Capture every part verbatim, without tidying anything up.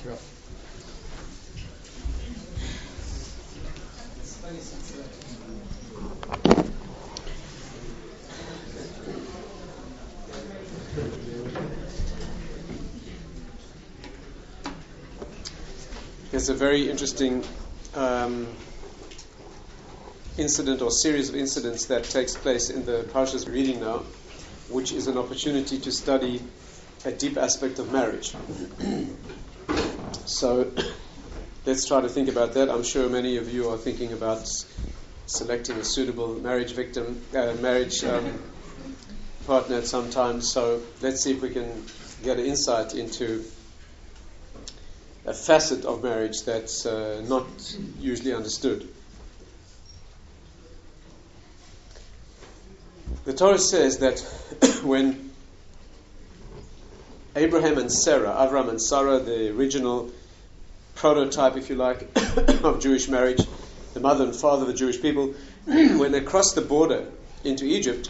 Yeah. There's a very interesting um, incident or series of incidents that takes place in the parashas we're reading now, which is an opportunity to study a deep aspect of marriage. So let's try to think about that. I'm sure many of you are thinking about selecting a suitable marriage victim, uh, marriage um, partner at some time. So let's see if we can get an insight into a facet of marriage that's uh, not usually understood. The Torah says that when Abraham and Sarah, Avram and Sarah, the original prototype, if you like, of Jewish marriage, the mother and father of the Jewish people, when they crossed the border into Egypt,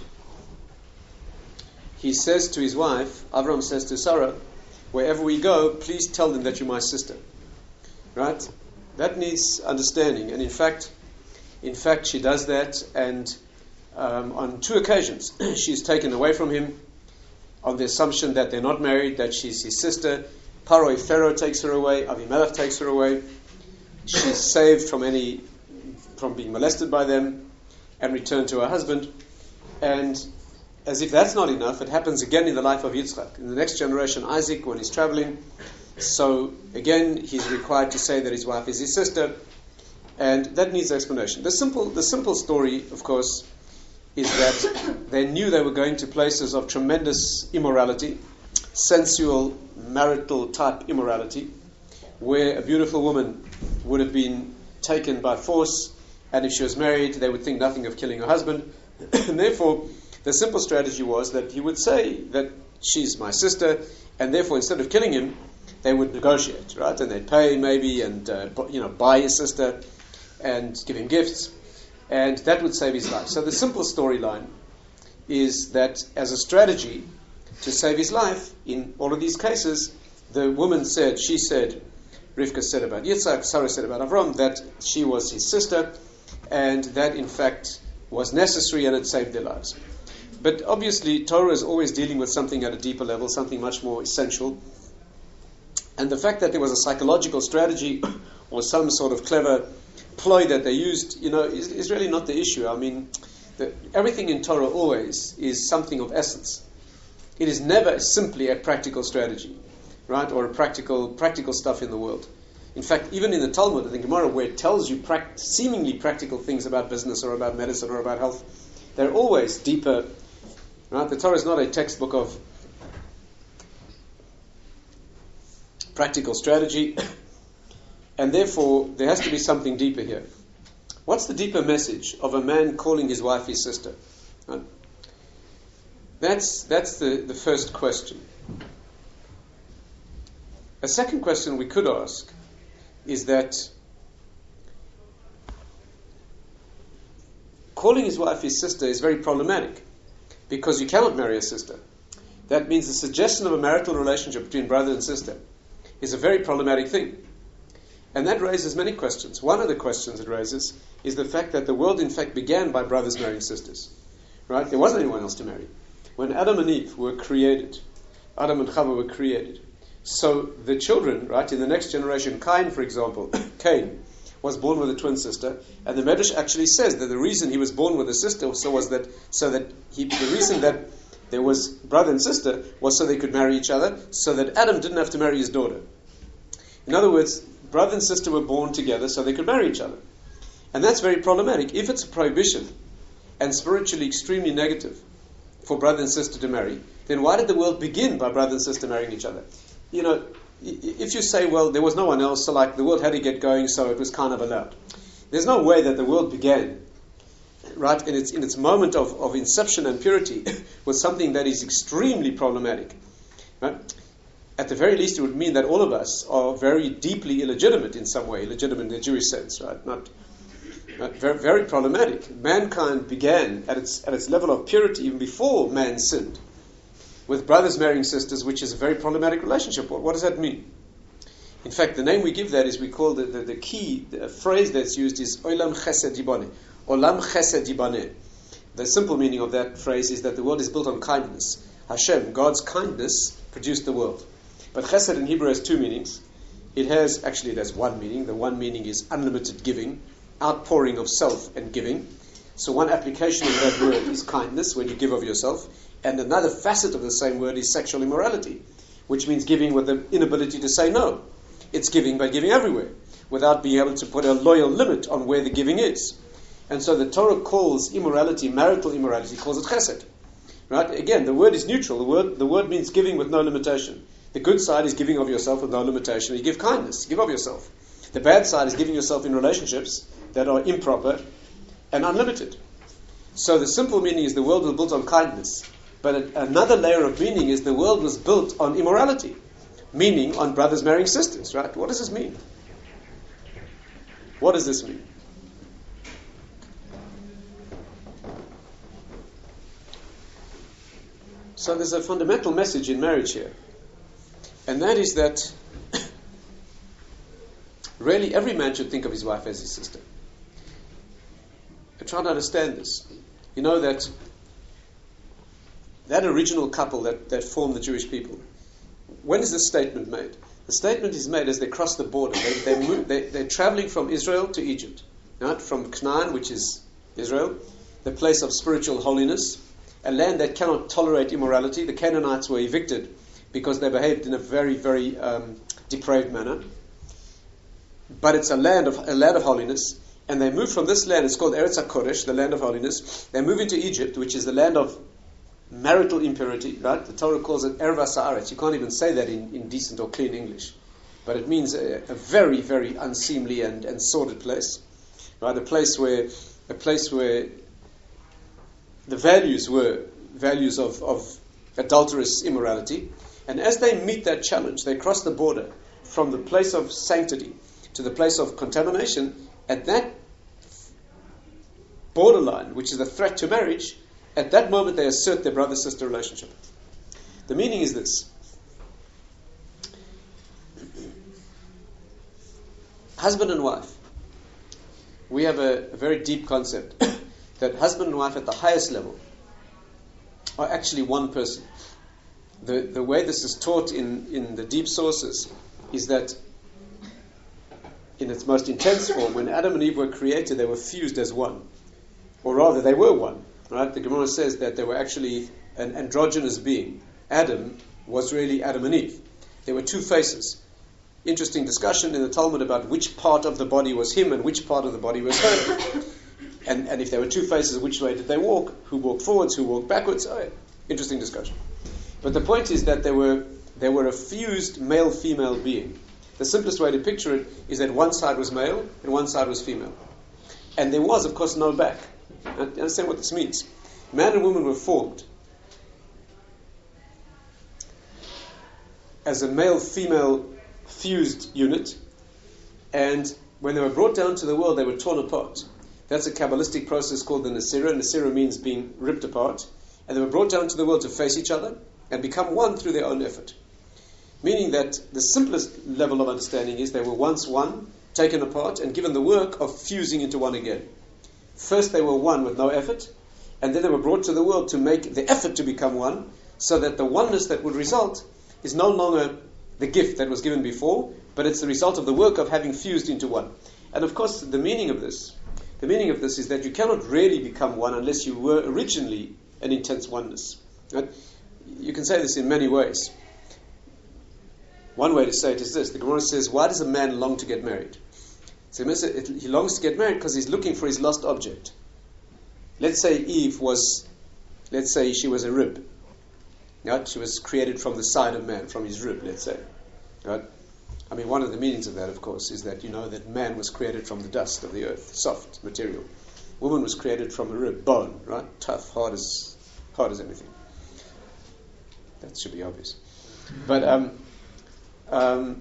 he says to his wife, Avram says to Sarah, wherever we go, please tell them that you're my sister. Right? That needs understanding. And in fact, in fact, she does that. And um, on two occasions, she's taken away from him on the assumption that they're not married, that she's his sister. Paroi Pharaoh takes her away. Avimelech takes her away. She's saved from any, from being molested by them and returned to her husband. And as if that's not enough, it happens again in the life of Yitzchak. In the next generation, Isaac, when he's traveling, so again, he's required to say that his wife is his sister, and that needs explanation. The simple, the simple story, of course, is that they knew they were going to places of tremendous immorality, sensual, marital type immorality, where a beautiful woman would have been taken by force, and if she was married, they would think nothing of killing her husband, and therefore, the simple strategy was that he would say that she's my sister, and therefore instead of killing him, they would negotiate, right? And they'd pay maybe, and uh, you know, buy his sister, and give him gifts, and that would save his life. So the simple storyline is that as a strategy to save his life, in all of these cases, the woman said, she said, Rivka said about Yitzhak, Sarah said about Avram, that she was his sister, and that in fact was necessary, and it saved their lives. But obviously, Torah is always dealing with something at a deeper level, something much more essential. And the fact that there was a psychological strategy or some sort of clever ploy that they used, you know, is, is really not the issue. I mean, the, everything in Torah always is something of essence. It is never simply a practical strategy, right, or a practical practical stuff in the world. In fact, even in the Talmud, I think Gemara, where it tells you pract- seemingly practical things about business or about medicine or about health, they're always deeper. Right? The Torah is not a textbook of practical strategy, and therefore there has to be something deeper here. What's the deeper message of a man calling his wife his sister? Right? That's that's the, the first question. A second question we could ask is that calling his wife his sister is very problematic, because you cannot marry a sister. That means the suggestion of a marital relationship between brother and sister is a very problematic thing. And that raises many questions. One of the questions it raises is the fact that the world in fact began by brothers marrying sisters. Right? There wasn't anyone else to marry. When Adam and Eve were created, Adam and Chava were created, so the children, right, in the next generation, Cain, for example, Cain, was born with a twin sister, and the Medrash actually says that the reason he was born with a sister so was that so that he the reason that there was brother and sister was so they could marry each other, so that Adam didn't have to marry his daughter. In other words, brother and sister were born together so they could marry each other. And that's very problematic. If it's a prohibition and spiritually extremely negative for brother and sister to marry, then why did the world begin by brother and sister marrying each other? You know, if you say, well, there was no one else, so like the world had to get going, so it was kind of allowed. There's no way that the world began, right, in its in its moment of, of inception and purity with something that is extremely problematic. Right? At the very least, it would mean that all of us are very deeply illegitimate in some way, illegitimate in the Jewish sense, right? Not, not very, very problematic. Mankind began at its at its level of purity even before man sinned, with brothers marrying sisters, which is a very problematic relationship. What, what does that mean? In fact, the name we give that is we call the, the, the key the phrase that's used is Olam Chesed Yibaneh. Olam Chesed Yibaneh. The simple meaning of that phrase is that the world is built on kindness. Hashem, God's kindness, produced the world. But Chesed in Hebrew has two meanings. It has, actually it has one meaning. The one meaning is unlimited giving, outpouring of self and giving. So one application of that word is kindness, when you give of yourself. And another facet of the same word is sexual immorality, which means giving with the inability to say no. It's giving by giving everywhere, without being able to put a loyal limit on where the giving is. And so the Torah calls immorality, marital immorality, calls it chesed. Right? Again, the word is neutral. The word, the word means giving with no limitation. The good side is giving of yourself with no limitation. You give kindness, give of yourself. The bad side is giving yourself in relationships that are improper and unlimited. So the simple meaning is the world was built on kindness. But a, another layer of meaning is the world was built on immorality, meaning on brothers marrying sisters, right? What does this mean? What does this mean? So there's a fundamental message in marriage here. And that is that really every man should think of his wife as his sister. I try to understand this. You know that that original couple that, that formed the Jewish people, when is this statement made? The statement is made as they cross the border. They, they move, they, they're traveling from Israel to Egypt. Right? From Canaan, which is Israel, the place of spiritual holiness, a land that cannot tolerate immorality. The Canaanites were evicted because they behaved in a very, very um, depraved manner. But it's a land of a land of holiness, and they move from this land. It's called Eretz HaKodesh, the land of holiness. They move into Egypt, which is the land of marital impurity. Right? The Torah calls it Erva Sa'aretz. You can't even say that in, in decent or clean English, but it means a, a very, very unseemly and, and sordid place. Right? A place where a place where the values were values of, of adulterous immorality. And as they meet that challenge, they cross the border from the place of sanctity to the place of contamination. At that borderline, which is a threat to marriage, at that moment they assert their brother-sister relationship. The meaning is this. Husband and wife. We have a, a very deep concept that husband and wife at the highest level are actually one person. The the way this is taught in, in the deep sources is that in its most intense form, when Adam and Eve were created, they were fused as one. Or rather, they were one. Right? The Gemara says that they were actually an androgynous being. Adam was really Adam and Eve. There were two faces. Interesting discussion in the Talmud about which part of the body was him and which part of the body was her. And, and if there were two faces, which way did they walk? Who walked forwards? Who walked backwards? Oh, yeah. Interesting discussion. But the point is that they were they were a fused male-female being. The simplest way to picture it is that one side was male and one side was female. And there was, of course, no back. Now, you understand what this means? Man and woman were formed as a male-female fused unit, and when they were brought down to the world, they were torn apart. That's a Kabbalistic process called the Nasira. Nasira means being ripped apart. And they were brought down to the world to face each other and become one through their own effort. Meaning that the simplest level of understanding is they were once one, taken apart, and given the work of fusing into one again. First they were one with no effort, and then they were brought to the world to make the effort to become one, so that the oneness that would result is no longer the gift that was given before, but it's the result of the work of having fused into one. And of course, the meaning of this, the meaning of this is that you cannot really become one unless you were originally an intense oneness. Right? You can say this in many ways. One way to say it is this. The Gemara says, why does a man long to get married? So he longs to get married because he's looking for his lost object. Let's say Eve was, let's say she was a rib. Right? She was created from the side of man, from his rib, let's say. Right? I mean, one of the meanings of that, of course, is that you know that man was created from the dust of the earth, soft material. Woman was created from a rib, bone, right? Tough, hard as hard as anything. That should be obvious. But um, um,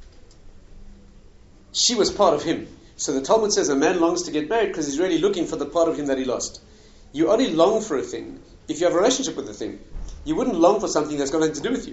she was part of him. So the Talmud says a man longs to get married because he's really looking for the part of him that he lost. You only long for a thing if you have a relationship with the thing. You wouldn't long for something that's got nothing to do with you.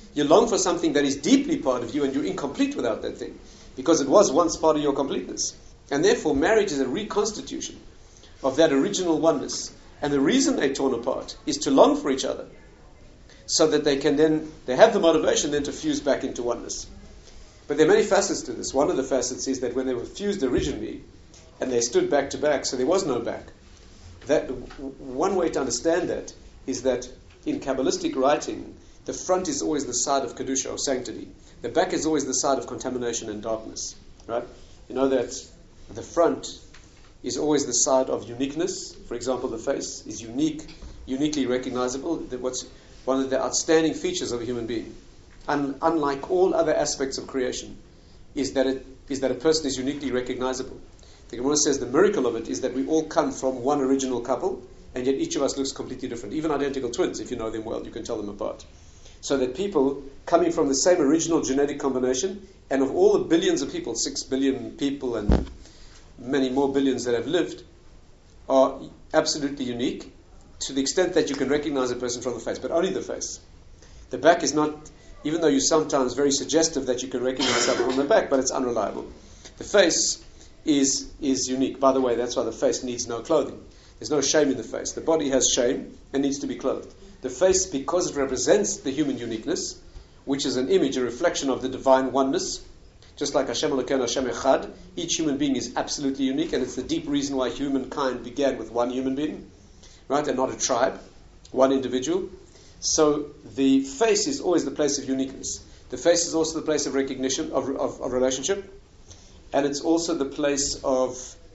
You long for something that is deeply part of you, and you're incomplete without that thing, because it was once part of your completeness. And therefore, marriage is a reconstitution of that original oneness. And the reason they're torn apart is to long for each other, so that they can then, they have the motivation then to fuse back into oneness. But there are many facets to this. One of the facets is that when they were fused originally, and they stood back to back, so there was no back. That one way to understand that is that in Kabbalistic writing, the front is always the side of Kedusha, or sanctity. The back is always the side of contamination and darkness. Right? You know that the front is always the side of uniqueness. For example, the face is unique, uniquely recognizable. That what's one of the outstanding features of a human being, Un, unlike all other aspects of creation, is that it is that a person is uniquely recognizable. The Gemara says the miracle of it is that we all come from one original couple, and yet each of us looks completely different. Even identical twins, if you know them well, you can tell them apart. So that people coming from the same original genetic combination, and of all the billions of people, six billion people and many more billions that have lived, are absolutely unique to the extent that you can recognize a person from the face, but only the face. The back is not, even though you're sometimes very suggestive that you can recognize someone from the back, but it's unreliable. The face is is unique. By the way, that's why the face needs no clothing. There's no shame in the face. The body has shame and needs to be clothed. The face, because it represents the human uniqueness, which is an image, a reflection of the divine oneness, just like Hashem Elokeinu, Hashem Echad, each human being is absolutely unique, and it's the deep reason why humankind began with one human being, right, and not a tribe, one individual. So the face is always the place of uniqueness. The face is also the place of recognition, of, of, of relationship, and it's also the place of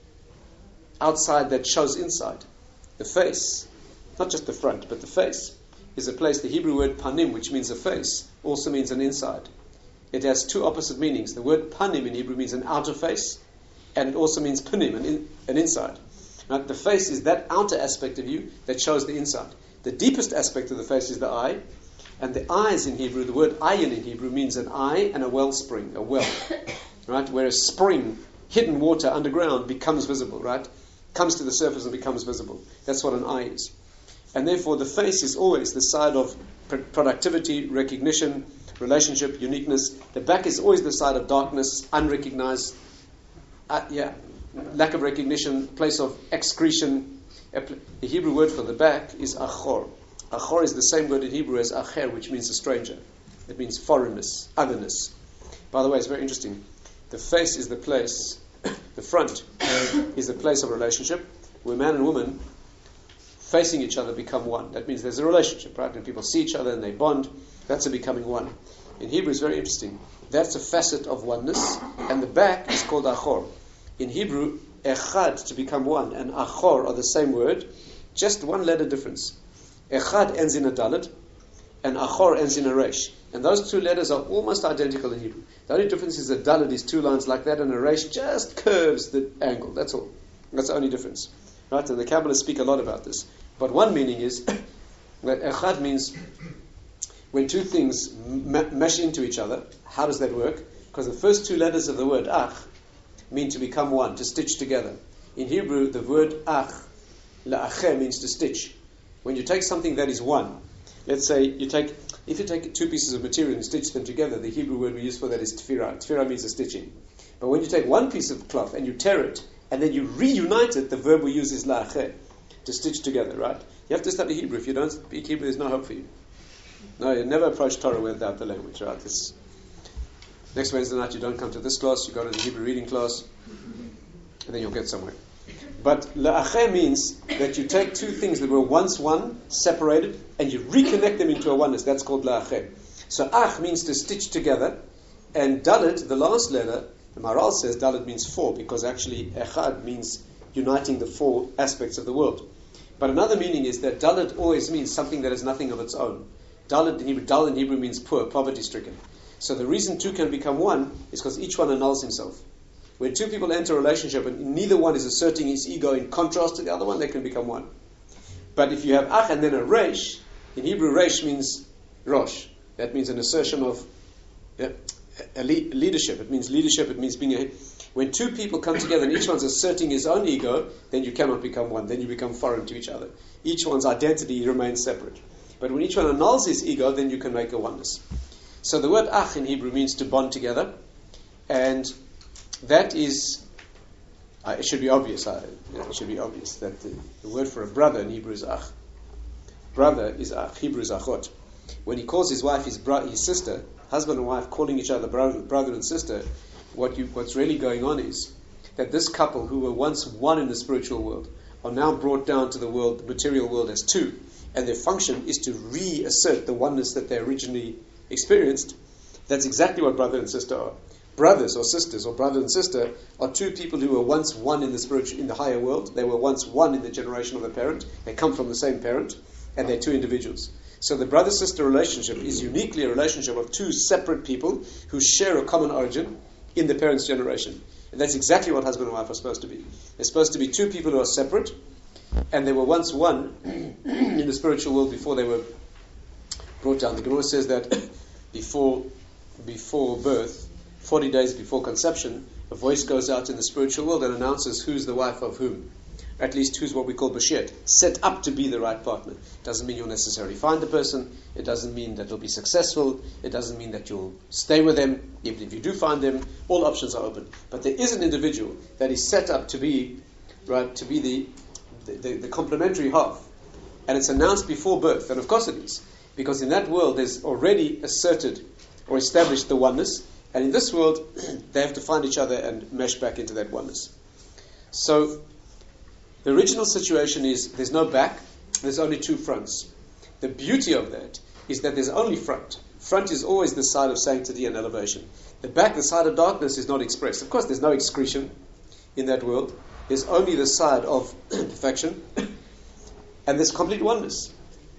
outside that shows inside. The face, not just the front, but the face, is a place, the Hebrew word panim, which means a face, also means an inside. It has two opposite meanings. The word panim in Hebrew means an outer face, and it also means panim, an, in, an inside. Now, the face is that outer aspect of you that shows the inside. The deepest aspect of the face is the eye, and the eyes in Hebrew, the word ayin in Hebrew means an eye and a wellspring, a well, right? Where a spring, hidden water underground, becomes visible, right? Comes to the surface and becomes visible. That's what an eye is. And therefore, the face is always the side of pr- productivity, recognition, relationship, uniqueness. The back is always the side of darkness, unrecognized, uh, yeah, lack of recognition, place of excretion. The Hebrew word for the back is achor. Achor is the same word in Hebrew as acher, which means a stranger. It means foreignness, otherness. By the way, it's very interesting. The face is the place, the front is the place of relationship, where man and woman facing each other become one. That means there's a relationship, right? When people see each other and they bond, that's a becoming one. In Hebrew, it's very interesting. That's a facet of oneness, and the back is called achor. In Hebrew, echad, to become one, and achor are the same word, just one letter difference. Echad ends in a dalet, and achor ends in a resh. And those two letters are almost identical in Hebrew. The only difference is that dalet is two lines like that, and a resh just curves the angle. That's all. That's the only difference. Right? And the Kabbalists speak a lot about this. But one meaning is that echad means when two things m- mesh into each other. How does that work? Because the first two letters of the word ach mean to become one, to stitch together. In Hebrew, the word ach, la'acher, means to stitch. When you take something that is one, let's say you take, if you take two pieces of material and stitch them together, the Hebrew word we use for that is tefirah. Tefirah means a stitching. But when you take one piece of cloth and you tear it, and then you reunite it, the verb we use is la'acher, to stitch together, right? You have to study Hebrew. If you don't speak Hebrew, there's no hope for you. No, you never approach Torah without the language, right? This, next Wednesday night you don't come to this class, you go to the Hebrew reading class, and then you'll get somewhere. But la'acher means that you take two things that were once one, separated, and you reconnect them into a oneness. That's called la'acher. So ach means to stitch together, and dalet, the last letter, the Maharal says dalet means four, because actually echad means uniting the four aspects of the world. But another meaning is that dalet always means something that is nothing of its own. Dalet in Hebrew, dal in Hebrew means poor, poverty-stricken. So the reason two can become one is because each one annuls himself. When two people enter a relationship and neither one is asserting his ego in contrast to the other one, they can become one. But if you have ach and then a resh, in Hebrew resh means rosh. That means an assertion of yeah, a le- leadership. It means leadership, it means being a... When two people come together and each one's asserting his own ego, then you cannot become one. Then you become foreign to each other. Each one's identity remains separate. But when each one annuls his ego, then you can make a oneness. So the word ach in Hebrew means to bond together, and that is, uh, it should be obvious, uh, it should be obvious that the, the word for a brother in Hebrew is ach. Brother is ach, Hebrew is achot. When he calls his wife his, bro- his sister, husband and wife calling each other brother, brother and sister, what you, what's really going on is that this couple who were once one in the spiritual world are now brought down to the world, the material world, as two, and their function is to reassert the oneness that they originally experienced. That's exactly what brother and sister are. Brothers or sisters, or brother and sister, are two people who were once one in the spiritual, in the higher world. They were once one in the generation of the parent. They come from the same parent, and they're two individuals. So the brother-sister relationship is uniquely a relationship of two separate people who share a common origin in the parent's generation. And that's exactly what husband and wife are supposed to be. They're supposed to be two people who are separate, and they were once one in the spiritual world before they were brought down. The Gemara says that before before birth, forty days before conception, a voice goes out in the spiritual world and announces who's the wife of whom. At least who's what we call bashet, set up to be the right partner. Doesn't mean you'll necessarily find the person. It doesn't mean that you'll be successful. It doesn't mean that you'll stay with them. Even if you do find them, all options are open. But there is an individual that is set up to be, right, to be the the, the, the complementary half, and it's announced before birth. And of course it is, because in that world there's already asserted or established the oneness, and in this world they have to find each other and mesh back into that oneness. So the original situation is there's no back, there's only two fronts. The beauty of that is that there's only front. Front is always the side of sanctity and elevation. The back, the side of darkness, is not expressed. Of course, there's no excretion in that world. There's only the side of perfection, and there's complete oneness.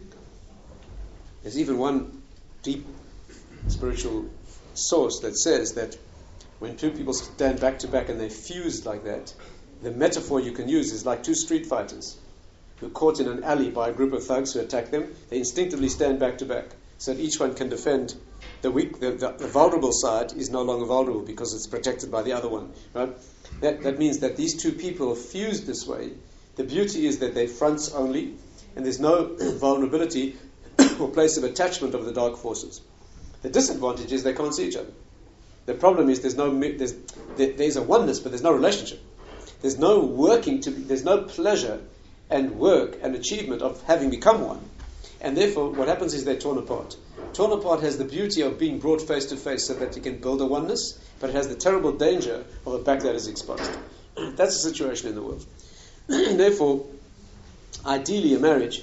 There's even one deep spiritual source that says that when two people stand back to back and they're fused like that, the metaphor you can use is like two street fighters who are caught in an alley by a group of thugs who attack them. They instinctively stand back to back so that each one can defend the weak. The, the, the vulnerable side is no longer vulnerable because it's protected by the other one. Right? That, that means that these two people are fused this way. The beauty is that they're fronts only, and there's no vulnerability or place of attachment of the dark forces. The disadvantage is they can't see each other. The problem is there's no there's there, there's a oneness, but there's no relationship. There's no working to, there's no pleasure and work and achievement of having become one. And therefore, what happens is they're torn apart. Torn apart has the beauty of being brought face to face so that you can build a oneness, but it has the terrible danger of a back that is exposed. That's the situation in the world. And therefore, ideally a marriage,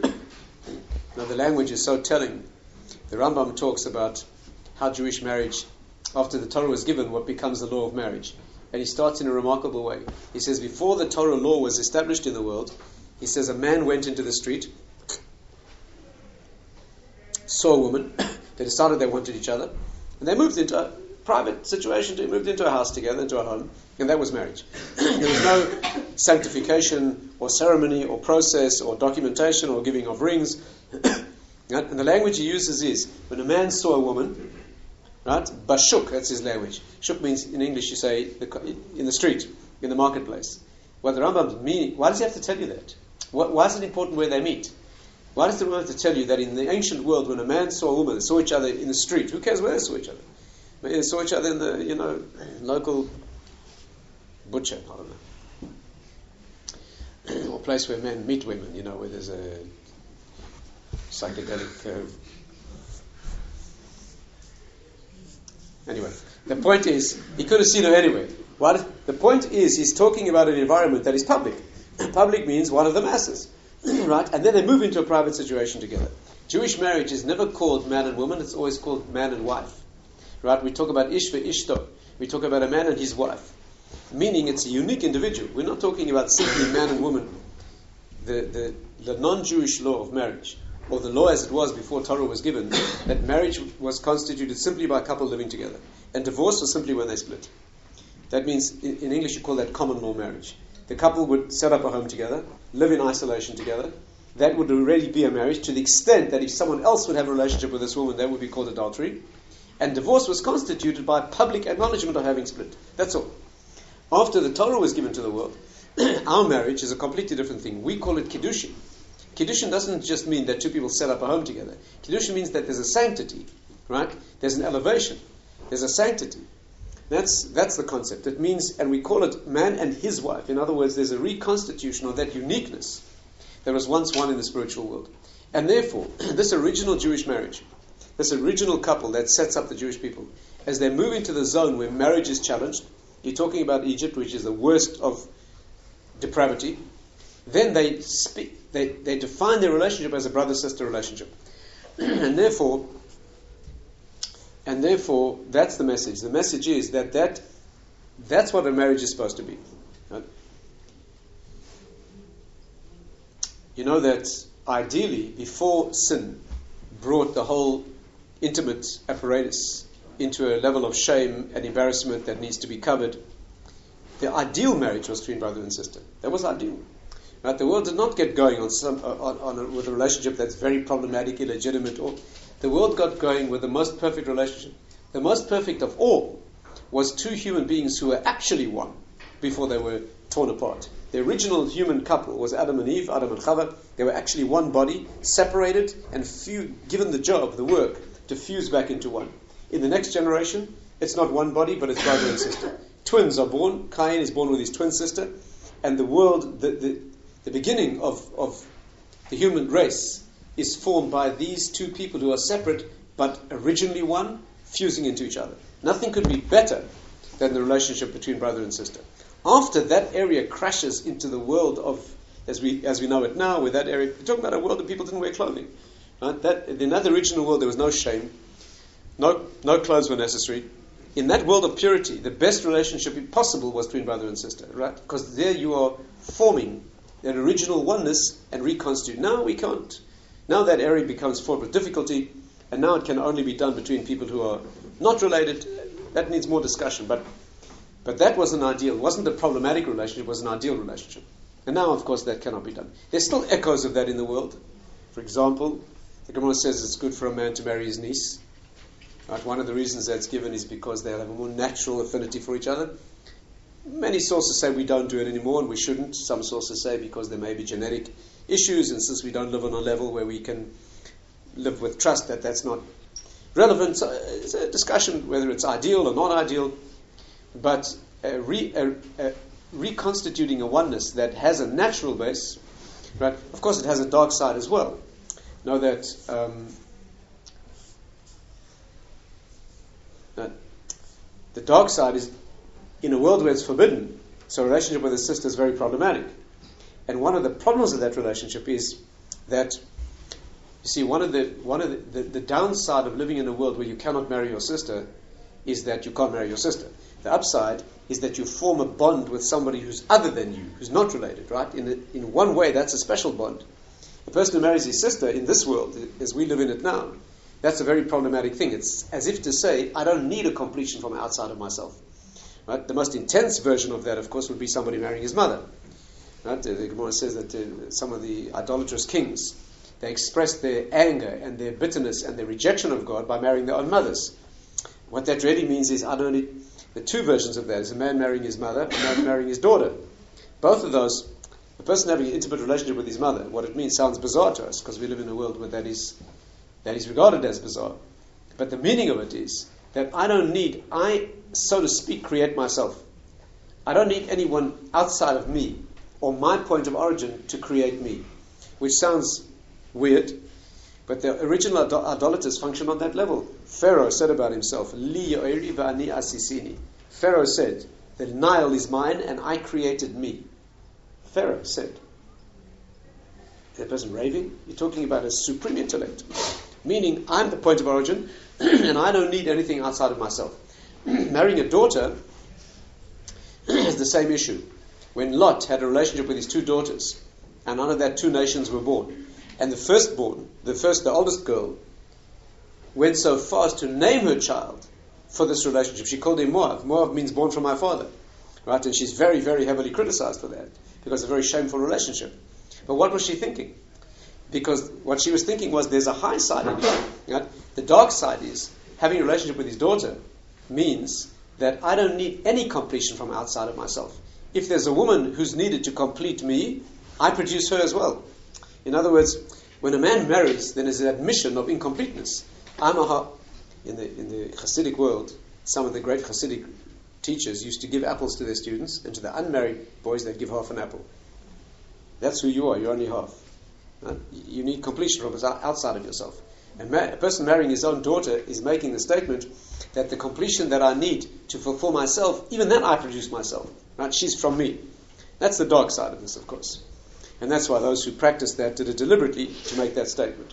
now the language is so telling. The Rambam talks about how Jewish marriage, after the Torah was given, what becomes the law of marriage. And he starts in a remarkable way. He says, before the Torah law was established in the world, he says a man went into the street, saw a woman, they decided they wanted each other, and they moved into a private situation, they moved into a house together, into a home, and that was marriage. There was no sanctification or ceremony or process or documentation or giving of rings. And the language he uses is, when a man saw a woman, right? Bashuk, that's his language. Shuk means, in English, you say, in the street, in the marketplace. What the Rambam means, why does he have to tell you that? Why is it important where they meet? Why does the Rambam have to tell you that in the ancient world, when a man saw a woman, they saw each other in the street, who cares where they saw each other? Maybe they saw each other in the, you know, local butcher, I don't know. Or place where men meet women, you know, where there's a psychedelic... Uh, Anyway, the point is, he could have seen her anyway. What, the point is, he's talking about an environment that is public. Public means one of the masses. Right? And then they move into a private situation together. Jewish marriage is never called man and woman, it's always called man and wife. Right? We talk about ish ve'ishto. We talk about a man and his wife. Meaning it's a unique individual. We're not talking about simply man and woman. The, the, the non-Jewish law of marriage, or the law as it was before Torah was given, that marriage was constituted simply by a couple living together. And divorce was simply when they split. That means, in, in English you call that common law marriage. The couple would set up a home together, live in isolation together. That would already be a marriage, to the extent that if someone else would have a relationship with this woman, that would be called adultery. And divorce was constituted by public acknowledgement of having split. That's all. After the Torah was given to the world, our marriage is a completely different thing. We call it Kiddushin. Kiddushin doesn't just mean that two people set up a home together. Kiddushin means that there's a sanctity right? There's an elevation. There's a sanctity. That's that's the concept. It means, and we call it man and his wife. In other words, there's a reconstitution of that uniqueness that was once one in the spiritual world. And therefore, this original Jewish marriage, this original couple that sets up the Jewish people, as they move into the zone where marriage is challenged, you're talking about Egypt, which is the worst of depravity, then they speak, they, they define their relationship as a brother-sister relationship. and therefore, and therefore, that's the message. The message is that, that that's what a marriage is supposed to be. Right? You know that ideally, before sin brought the whole intimate apparatus into a level of shame and embarrassment that needs to be covered, the ideal marriage was between brother and sister. That was ideal. Right? The world did not get going on some on, on a, with a relationship that's very problematic, illegitimate. Or the world got going with the most perfect relationship. The most perfect of all was two human beings who were actually one before they were torn apart. The original human couple was Adam and Eve, Adam and Chava. They were actually one body, separated and few, given the job, the work, to fuse back into one. In the next generation, it's not one body, but it's brother and sister. Twins are born. Cain is born with his twin sister. And the world, the, the, the beginning of, of the human race is formed by these two people who are separate, but originally one, fusing into each other. Nothing could be better than the relationship between brother and sister. After that area crashes into the world of, as we as we know it now, with that area, we're talking about a world that people didn't wear clothing. Right? That, in that original world, there was no shame. No, no clothes were necessary. In that world of purity, the best relationship possible was between brother and sister, right? Because there you are forming that original oneness and reconstitute. Now we can't. Now that area becomes fraught with difficulty, and now it can only be done between people who are not related. That needs more discussion, but but that was an ideal. It wasn't a problematic relationship, it was an ideal relationship. And now, of course, that cannot be done. There's still echoes of that in the world. For example, the Gemara says it's good for a man to marry his niece. Right? One of the reasons that's given is because they have a more natural affinity for each other. Many sources say we don't do it anymore and we shouldn't. Some sources say because there may be genetic issues, and since we don't live on a level where we can live with trust, that that's not relevant. So it's a discussion whether it's ideal or not ideal. But uh, re, uh, uh, reconstituting a oneness that has a natural base, right? Of course, it has a dark side as well. Know that, um, that the dark side is in a world where it's forbidden. So a relationship with a sister is very problematic. And one of the problems of that relationship is that, you see, one of the one of the, the, the downside of living in a world where you cannot marry your sister is that you can't marry your sister. The upside is that you form a bond with somebody who's other than you, who's not related, right? In a, in one way, that's a special bond. A person who marries his sister in this world, as we live in it now, that's a very problematic thing. It's as if to say, I don't need a completion from outside of myself. Right? The most intense version of that, of course, would be somebody marrying his mother. Right? The, the Gemara says that uh, some of the idolatrous kings, they expressed their anger and their bitterness and their rejection of God by marrying their own mothers. What that really means is, I don't need... The two versions of that is a man marrying his mother, a man marrying his daughter. Both of those, a person having an intimate relationship with his mother, what it means sounds bizarre to us, because we live in a world where that is that is regarded as bizarre. But the meaning of it is that I don't need, I, so to speak, create myself. I don't need anyone outside of me, or my point of origin, to create me. Which sounds weird, but the original idol- idolaters function on that level. Pharaoh said about himself, Li yo'eri va'ani asisini. Pharaoh said, the Nile is mine and I created me. Pharaoh said. Is that person raving? You're talking about a supreme intellect. Meaning, I'm the point of origin and I don't need anything outside of myself. Marrying a daughter is the same issue. When Lot had a relationship with his two daughters, and out of that two nations were born, and the firstborn, the first, the oldest girl, went so far as to name her child for this relationship. She called him Moab. Moab means born from my father. Right? And she's very, very heavily criticized for that, because it's a very shameful relationship. But what was she thinking? Because what she was thinking was, there's a high side in it. Right? The dark side is, having a relationship with his daughter means that I don't need any completion from outside of myself. If there's a woman who's needed to complete me, I produce her as well. In other words, when a man marries, then there's an admission of incompleteness. I'm a, in the in the Hasidic world, some of the great Hasidic teachers used to give apples to their students, and to the unmarried boys they'd give half an apple. That's who you are. You're only half. Right? You need completion from outside of yourself. And ma- a person marrying his own daughter is making the statement that the completion that I need to fulfill myself, even that I produce myself. Right? She's from me. That's the dark side of this, of course. And that's why those who practice that did it deliberately to make that statement.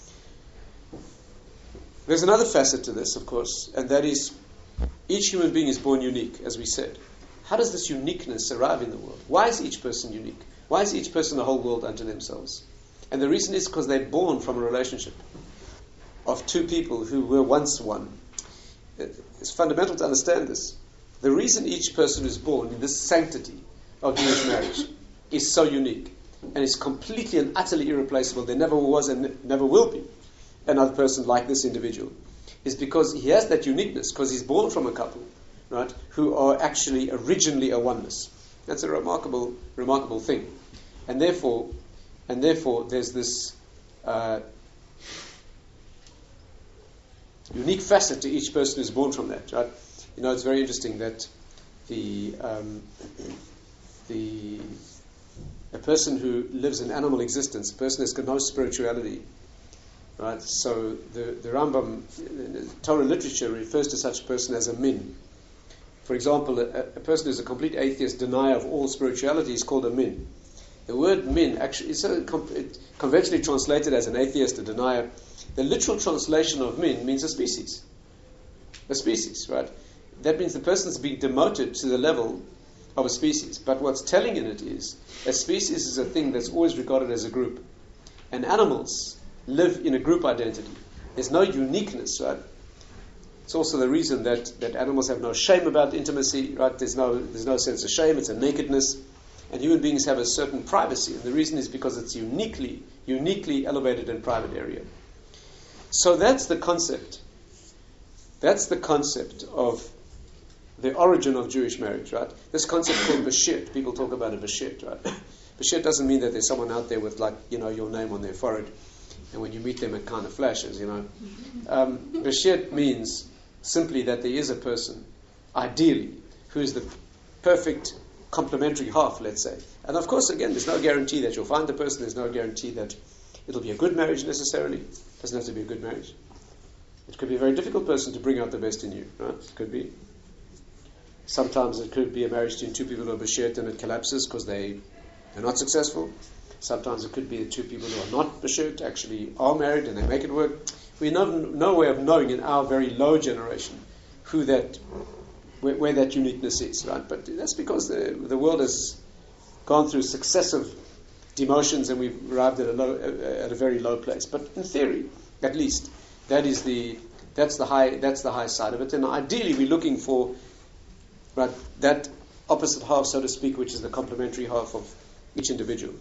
There's another facet to this, of course, and that is each human being is born unique, as we said. How does this uniqueness arrive in the world? Why is each person unique? Why is each person a whole world unto themselves? And the reason is because they're born from a relationship of two people who were once one. It's fundamental to understand this. The reason each person is born in this sanctity of Jewish marriage is so unique and is completely and utterly irreplaceable. There never was and never will be another person like this individual, is because he has that uniqueness, because he's born from a couple, right, who are actually originally a oneness. That's a remarkable, remarkable thing. And therefore, and therefore there's this uh, unique facet to each person who's born from that, right? You know, it's very interesting that the um, the a person who lives an animal existence, a person that's got no spirituality, right? So the, the Rambam, the Torah literature refers to such a person as a min. For example, a, a person who's a complete atheist, denier of all spirituality, is called a min. The word min actually is so com- conventionally translated as an atheist, a denier. The literal translation of min means a species. A species, right? That means the person's being demoted to the level of a species. But what's telling in it is, a species is a thing that's always regarded as a group. And animals live in a group identity. There's no uniqueness, right? It's also the reason that, that animals have no shame about intimacy, right? There's no there's no sense of shame, it's a nakedness. And human beings have a certain privacy, and the reason is because it's uniquely, uniquely elevated and private area. So that's the concept. That's the concept of the origin of Jewish marriage, right? This concept called bashit. People talk about a bashit, right? Bashit doesn't mean that there's someone out there with, like, you know, your name on their forehead, and when you meet them it kind of flashes, you know. Um, bashit means simply that there is a person, ideally, who is the perfect complementary half, let's say. And of course, again, there's no guarantee that you'll find the person. There's no guarantee that it'll be a good marriage necessarily. It doesn't have to be a good marriage. It could be a very difficult person to bring out the best in you, right? It could be. Sometimes it could be a marriage between two people who are bashert and it collapses because they, they're not successful. Sometimes it could be the two people who are not bashert actually are married and they make it work. We have no way of knowing in our very low generation who that, where, where that uniqueness is, right? But that's because the the world has gone through successive demotions and we've arrived at a low, at a very low place. But in theory, at least, that is the that's the high that's the high side of it. And ideally, we're looking for, right, that opposite half, so to speak, which is the complementary half of each individual.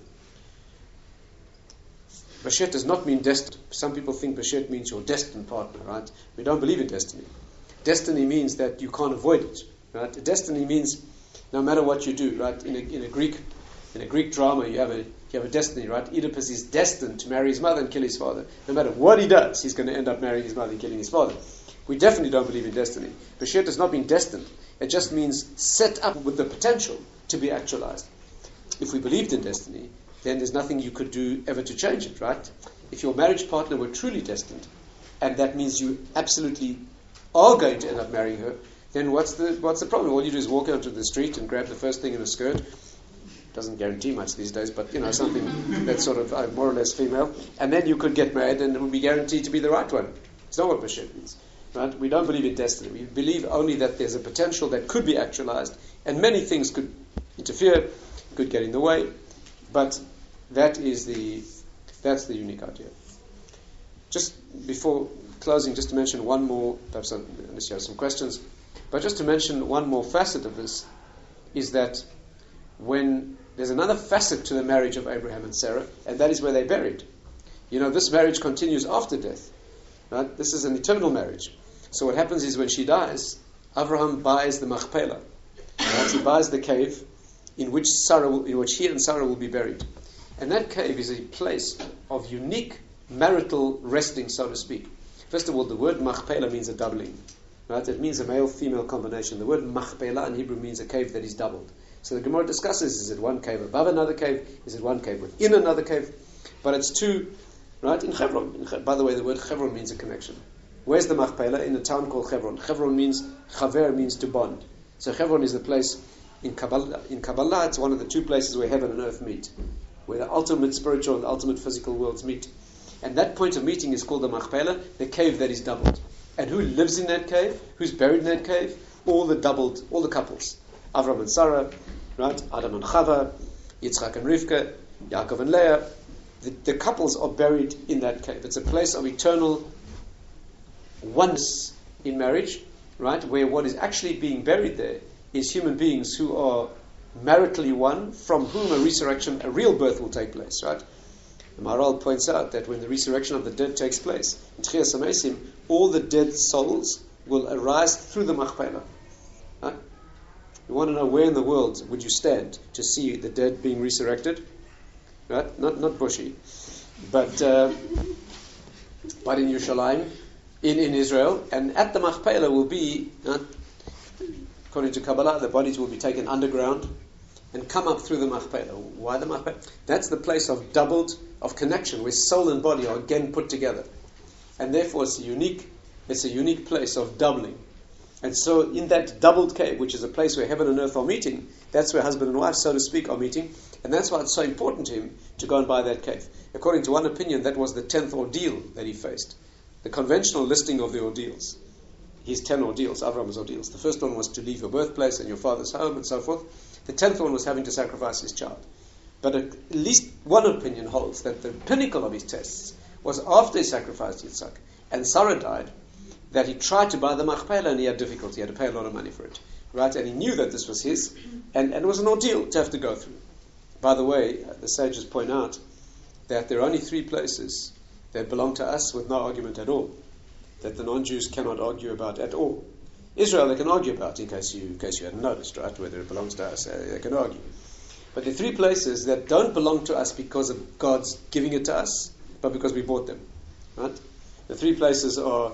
Bashet does not mean destined. Some people think Bashet means your destined partner, right? We don't believe in destiny. Destiny means that you can't avoid it, right? Destiny means no matter what you do, right? In a, in a Greek in a Greek drama, you have a you have a destiny, right? Oedipus is destined to marry his mother and kill his father. No matter what he does, he's going to end up marrying his mother and killing his father. We definitely don't believe in destiny. Bashet does not mean destined. It just means set up with the potential to be actualized. If we believed in destiny, then there's nothing you could do ever to change it, right? If your marriage partner were truly destined, and that means you absolutely are going to end up marrying her, then what's the what's the problem? All you do is walk out to the street and grab the first thing in a skirt. Doesn't guarantee much these days, but, you know, something that's sort of uh, more or less female, and then you could get married and it would be guaranteed to be the right one. It's not what Bashet means, right? We don't believe in destiny. We believe only that there's a potential that could be actualized, and many things could interfere, could get in the way, but that is the that's the unique idea. Just before closing, just to mention one more, perhaps unless you have some questions, but just to mention one more facet of this is that when there's another facet to the marriage of Abraham and Sarah, and that is where they're buried. You know, this marriage continues after death, right? This is an eternal marriage. So what happens is when she dies, Abraham buys the Machpelah. Right? He buys the cave in which Sarah, will, in which he and Sarah will be buried. And that cave is a place of unique marital resting, so to speak. First of all, the word Machpelah means a doubling. Right? It means a male-female combination. The word Machpelah in Hebrew means a cave that is doubled. So the Gemara discusses, is it one cave above another cave? Is it one cave within another cave? But it's two, right, in Hebron. In He- by the way, the word Hebron means a connection. Where's the Machpelah? In a town called Hebron. Hebron means, Chaver means to bond. So Hebron is the place in Kabbalah. In Kabbalah, it's one of the two places where heaven and earth meet, where the ultimate spiritual and ultimate physical worlds meet. And that point of meeting is called the Machpelah, the cave that is doubled. And who lives in that cave? Who's buried in that cave? All the doubled, all the couples. Avram and Sarah, right? Adam and Chava, Yitzchak and Rivka, Yaakov and Leah. The, the couples are buried in that cave. It's a place of eternal oneness in marriage, right? Where what is actually being buried there is human beings who are maritally one, from whom a resurrection, a real birth will take place, right? The Maharal points out that when the resurrection of the dead takes place, in Tchias HaMesim, all the dead souls will arise through the Machpelah. Right? You want to know where in the world would you stand to see the dead being resurrected? Right? Not not Bushi, but uh, but in Yerushalayim, in, in Israel, and at the Machpelah will be, uh, according to Kabbalah, the bodies will be taken underground and come up through the Machpelah. Why the Machpelah? That's the place of doubled, of connection, where soul and body are again put together. And therefore it's a unique, it's a unique place of doubling. And so in that doubled cave, which is a place where heaven and earth are meeting, that's where husband and wife, so to speak, are meeting. And that's why it's so important to him to go and buy that cave. According to one opinion, that was the tenth ordeal that he faced. The conventional listing of the ordeals. His ten ordeals, Avram's ordeals. The first one was to leave your birthplace and your father's home and so forth. The tenth one was having to sacrifice his child. But at least one opinion holds that the pinnacle of his tests was after he sacrificed Yitzchak and Sarah died, that he tried to buy the Machpelah and he had difficulty. He had to pay a lot of money for it. Right? And he knew that this was his, and, and it was an ordeal to have to go through. By the way, the sages point out that there are only three places that belong to us with no argument at all, that the non-Jews cannot argue about at all. Israel they can argue about, in case you in case you hadn't noticed, right, whether it belongs to us, uh, they can argue. But the three places that don't belong to us because of God's giving it to us, but because we bought them, right? The three places are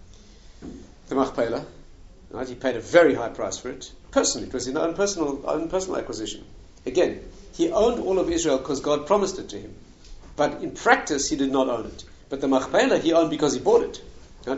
the Machpelah, right? He paid a very high price for it. Personally, it was his own personal, own personal acquisition. Again, he owned all of Israel because God promised it to him. But in practice, he did not own it. But the Machpelah he owned because he bought it. Right?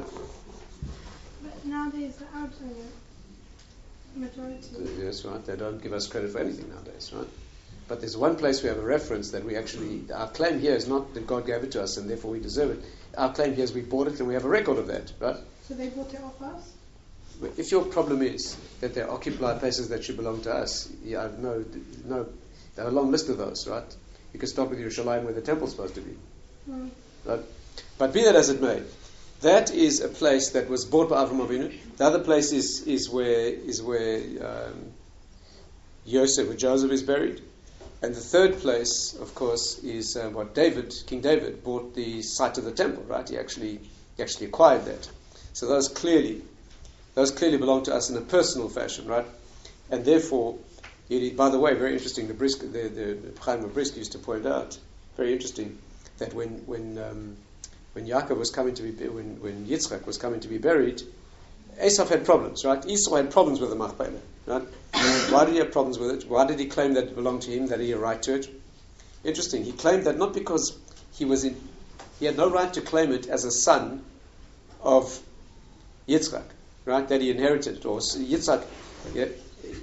But nowadays the Arabs are the majority. Yes, right. They don't give us credit for anything nowadays, right? But there's one place we have a reference that we actually, our claim here is not that God gave it to us and therefore we deserve it. Our claim here is we bought it and we have a record of that, right? So they bought it off us? If your problem is that they occupy places that should belong to us, yeah, no, no, there are a long list of those, right? You can start with Yerushalayim where the temple's supposed to be. Mm. Right? But be that as it may, that is a place that was bought by Avram Avinu. The other place is, is where is where um, Yosef, where Joseph is buried. And the third place, of course, is uh, what David, King David, bought the site of the temple. Right? He actually he actually acquired that. So those clearly those clearly belong to us in a personal fashion, right? And therefore, it, by the way, very interesting. The Brisk, the the, the Chaim of Brisk used to point out, very interesting, that when when um, when Yaakov was coming to be when when Yitzchak was coming to be buried, Esau had problems, right? Esau had problems with the Machpelah, right? Why did he have problems with it? Why did he claim that it belonged to him, that he had a right to it? Interesting. He claimed that not because he was in, he had no right to claim it as a son of Yitzchak, right? That he inherited it, or Yitzchak. He had,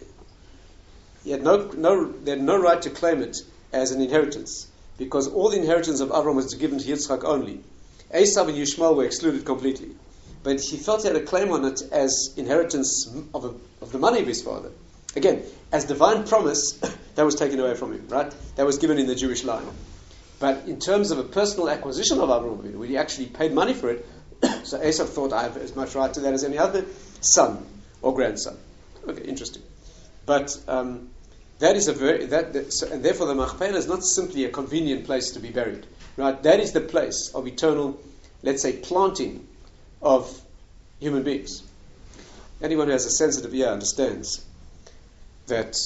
he had no no they had no right to claim it as an inheritance, because all the inheritance of Avram was given to Yitzchak only. Esav and Yishmael were excluded completely. But he felt he had a claim on it as inheritance of, a, of the money of his father. Again, as divine promise, that was taken away from him, right? That was given in the Jewish line. But in terms of a personal acquisition of Avraham, where he actually paid money for it, so Esav thought, I have as much right to that as any other son or grandson. Okay, interesting. But um, that is a very, that, that so, and therefore the Machpelah is not simply a convenient place to be buried, right? That is the place of eternal, let's say, planting of human beings. Anyone who has a sensitive ear understands that.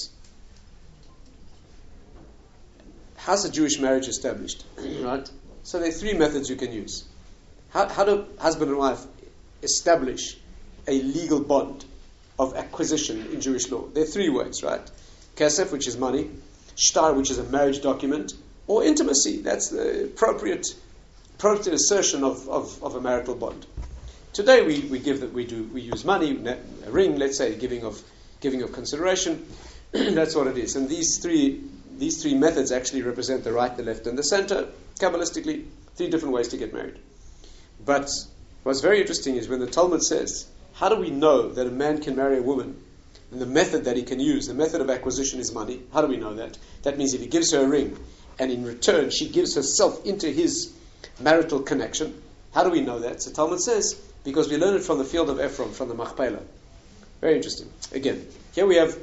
How's a Jewish marriage established? Right? So there are three methods you can use. How, how do husband and wife establish a legal bond of acquisition in Jewish law? There are three ways, right? Kesef, which is money, shtar, which is a marriage document, or intimacy. That's the appropriate, appropriate assertion of, of, of a marital bond. Today we, we give that we do we use money, a ring, let's say, giving of giving of consideration. That's what it is. And these three these three methods actually represent the right, the left, and the center. Kabbalistically, three different ways to get married. But what's very interesting is when the Talmud says, how do we know that a man can marry a woman? And the method that he can use, the method of acquisition is money. How do we know that? That means if he gives her a ring, and in return she gives herself into his marital connection. How do we know that? So Talmud says, because we learn it from the field of Ephron, from the Machpelah. Very interesting. Again, here we have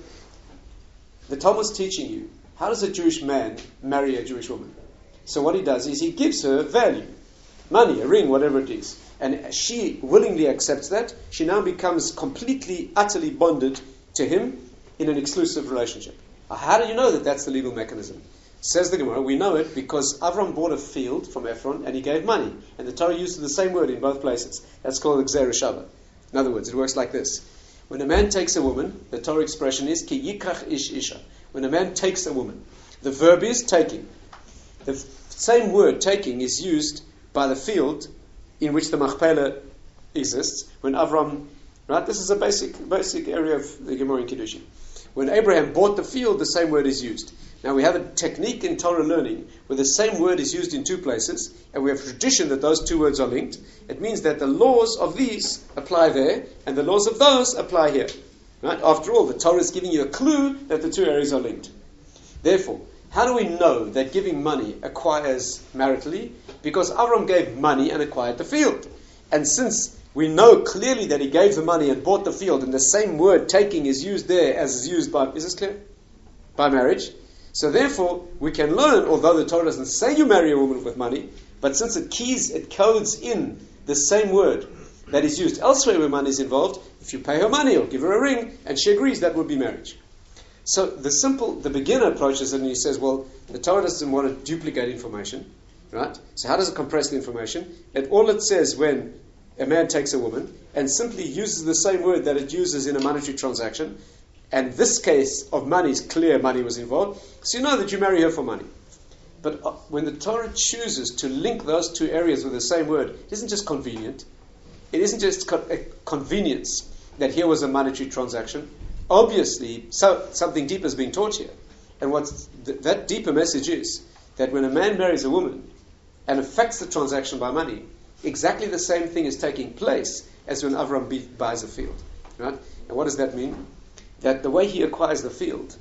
the Talmud's teaching you, how does a Jewish man marry a Jewish woman? So what he does is he gives her value, money, a ring, whatever it is. And she willingly accepts that. She now becomes completely, utterly bonded to him in an exclusive relationship. How do you know that that's the legal mechanism? Says the Gemara, we know it because Avram bought a field from Ephron and he gave money. And the Torah uses the same word in both places. That's called Gzera Shava. In other words, it works like this. When a man takes a woman, the Torah expression is Ki yikach ish isha. When a man takes a woman, the verb is taking. The f- same word, taking, is used by the field in which the Machpelah exists. When Avram, right, this is a basic basic area of the Gemara in Kiddushin. When Abraham bought the field, the same word is used. Now we have a technique in Torah learning where the same word is used in two places, and we have a tradition that those two words are linked. It means that the laws of these apply there, and the laws of those apply here. Right? After all, the Torah is giving you a clue that the two areas are linked. Therefore, how do we know that giving money acquires maritally? Because Avram gave money and acquired the field. And since we know clearly that he gave the money and bought the field, and the same word taking is used there as is used by, is this clear? By marriage. So therefore, we can learn, although the Torah doesn't say you marry a woman with money, but since it keys, it codes in the same word that is used elsewhere where money is involved, if you pay her money or give her a ring, and she agrees, that would be marriage. So the simple, the beginner approaches it and he says, well, the Torah doesn't want to duplicate information, right? So how does it compress the information? And all it says when a man takes a woman and simply uses the same word that it uses in a monetary transaction, and this case of money is clear money was involved, so you know that you marry her for money. But uh, when the Torah chooses to link those two areas with the same word, it isn't just convenient. It isn't just co- a convenience that here was a monetary transaction. Obviously, so, something deeper is being taught here. And what th- that deeper message is, that when a man marries a woman and affects the transaction by money, exactly the same thing is taking place as when Avram b- buys a field. Right? And what does that mean? That the way he acquires the field,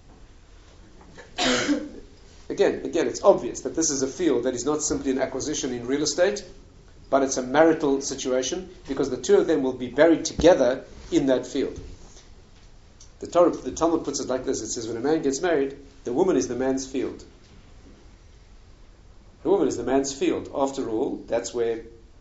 again, again, it's obvious that this is a field that is not simply an acquisition in real estate, but it's a marital situation, because the two of them will be buried together in that field. The Torah, the Talmud puts it like this. It says, when a man gets married, the woman is the man's field. The woman is the man's field. After all, that's where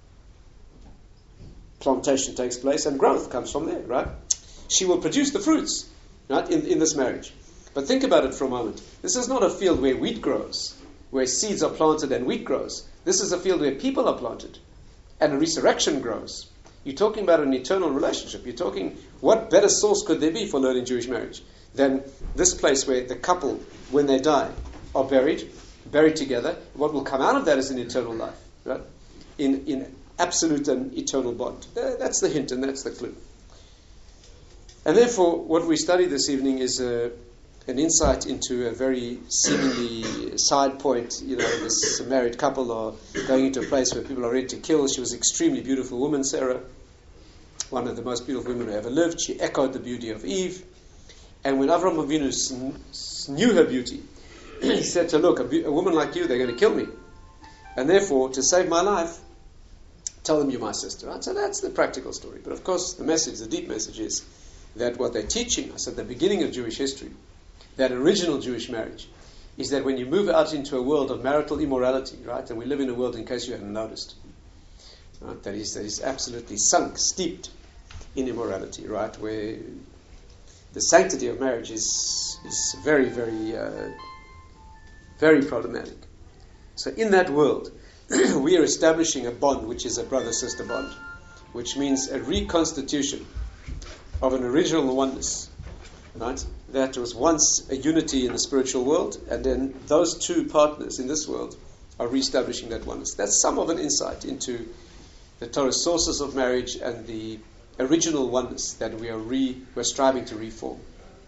plantation takes place and growth comes from there, right? She will produce the fruits, right, in, in this marriage. But think about it for a moment. This is not a field where wheat grows, where seeds are planted and wheat grows. This is a field where people are planted and a resurrection grows. You're talking about an eternal relationship. You're talking, what better source could there be for learning Jewish marriage than this place where the couple, when they die, are buried, buried together. What will come out of that is an eternal life, right? In in absolute and eternal bond. That's the hint and that's the clue. And therefore, what we study this evening is a, an insight into a very seemingly side point. You know, this married couple are going into a place where people are ready to kill. She was an extremely beautiful woman, Sarah, one of the most beautiful women who ever lived. She echoed the beauty of Eve. And when Avram Avinu knew her beauty, he said to her, look, a, be- a woman like you, they're going to kill me. And therefore, to save my life, tell them you're my sister. Right? So that's the practical story. But of course, the message, the deep message is that what they're teaching us at the beginning of Jewish history, that original Jewish marriage, is that when you move out into a world of marital immorality, right, and we live in a world, in case you haven't noticed, right, that is, that is absolutely sunk, steeped in immorality, right, where the sanctity of marriage is is very, very, uh, very problematic. So in that world, we are establishing a bond which is a brother-sister bond, which means a reconstitution of an original oneness, right? That was once a unity in the spiritual world, and then those two partners in this world are re-establishing that oneness. That's some of an insight into the Torah's sources of marriage and the original oneness that we are re, we're striving to reform.